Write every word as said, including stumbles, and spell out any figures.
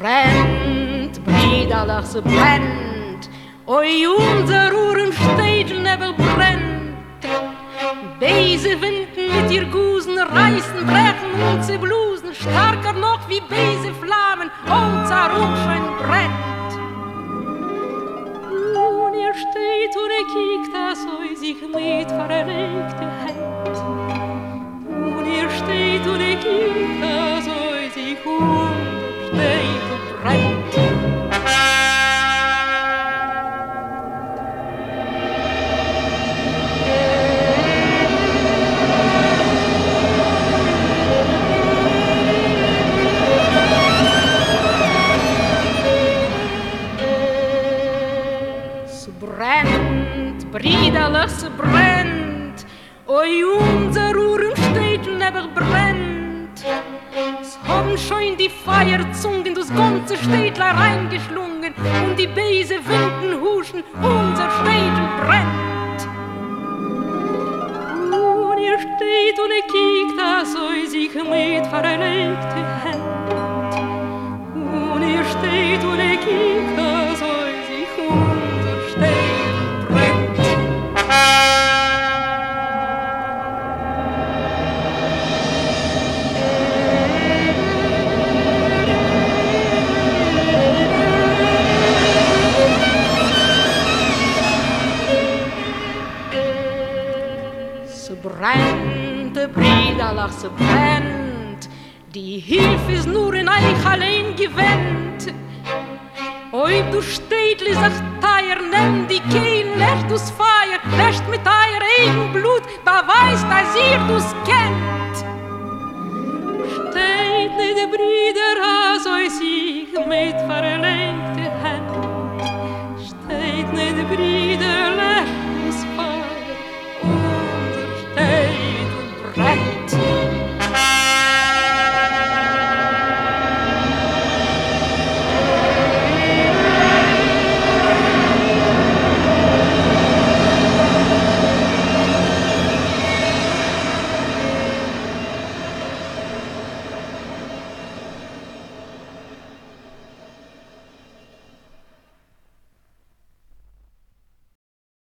brennt, Briederlach, es brennt, oi unser Uhrenstädel brennt. Beise Winden mit ihr Gusen reißen, brechen und sie blusen, starker noch wie Beise Flammen, unser Rufschein brennt. Und ihr steht und ihr kiekt, dass euch sich mit verlegte Hand. Und ihr steht und ihr kiekt, dass euch sich untersteht und brennt. Brennt, Briederlach, es brennt, oi unser Uhrenstädel aber brennt. Es haben schon die Feierzungen das ganze Städtler reingeschlungen und die Beise Winden huschen, unser Städel brennt. Und ihr steht und ihr kiekt, dass euch sich mit verlegte Hand. Und ihr steht und ihr kiekt, dass euch sich unser Städel brennt. Es brennt, Briederlach, es brennt, die Hilfe ist nur in euch allein gewendet. Ob du Städtli sagt teier, nimm die Kehlen, löscht du's Feier, löscht mit euer eigen Blut, beweist, dass ihr du's kennt. Steht nicht die Brüder, als euch sich mit verlängte Hand. Steht nicht die Brüder, löscht